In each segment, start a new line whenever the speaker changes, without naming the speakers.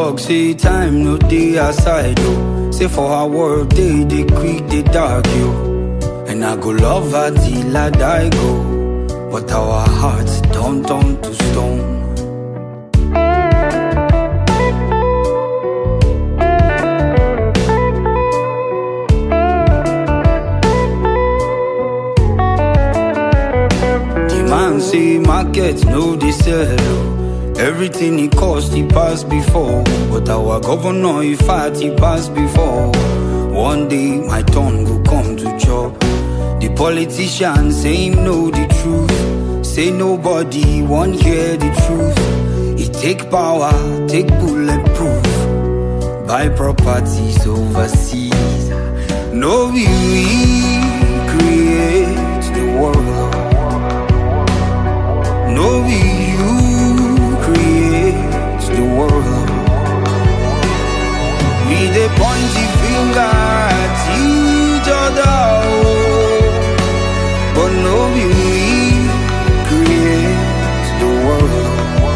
talk, say time no day aside, oh. Say for our world, they quick, they dark, yo. And I go love her till I die, go. But our hearts don't turn to stone. The man say market no they sell. Everything he cost, he passed before. But our governor, he fat, he passed before. One day, my turn go come to chop. The politician say him know the truth. Say nobody won't hear the truth. He take power, take bulletproof. Buy properties overseas. No, we create the world. No, we the world. We dey point the finger at each other, but no be we create the world.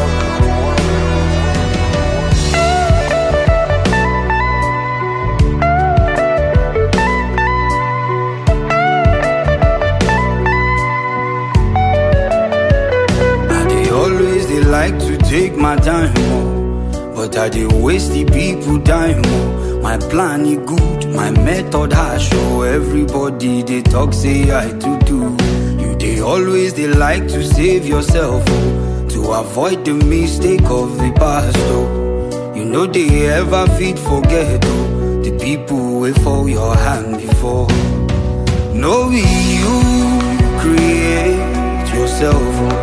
I dey always dey like to take my time, but I dey waste the people time, oh. My plan is good, my method has show. Everybody they talk say I to do. You they always they like to save yourself, oh. To avoid the mistake of the past, oh. You know they ever fit forget, oh. The people will fall your hand before. No, you create yourself, oh.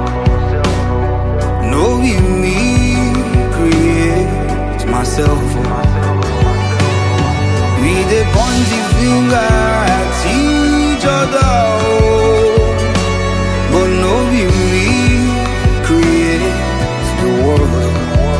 No, me create myself. We dey point the finger at each other, but no be me create the world.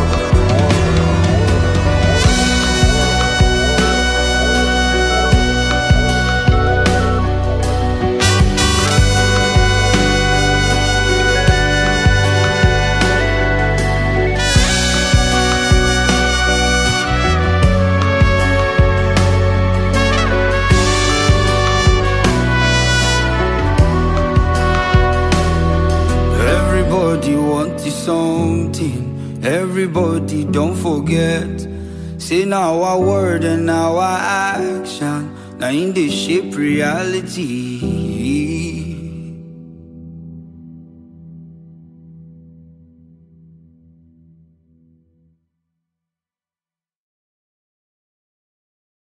Everybody want something, everybody don't forget. Say now our word and our action, now in the shape reality.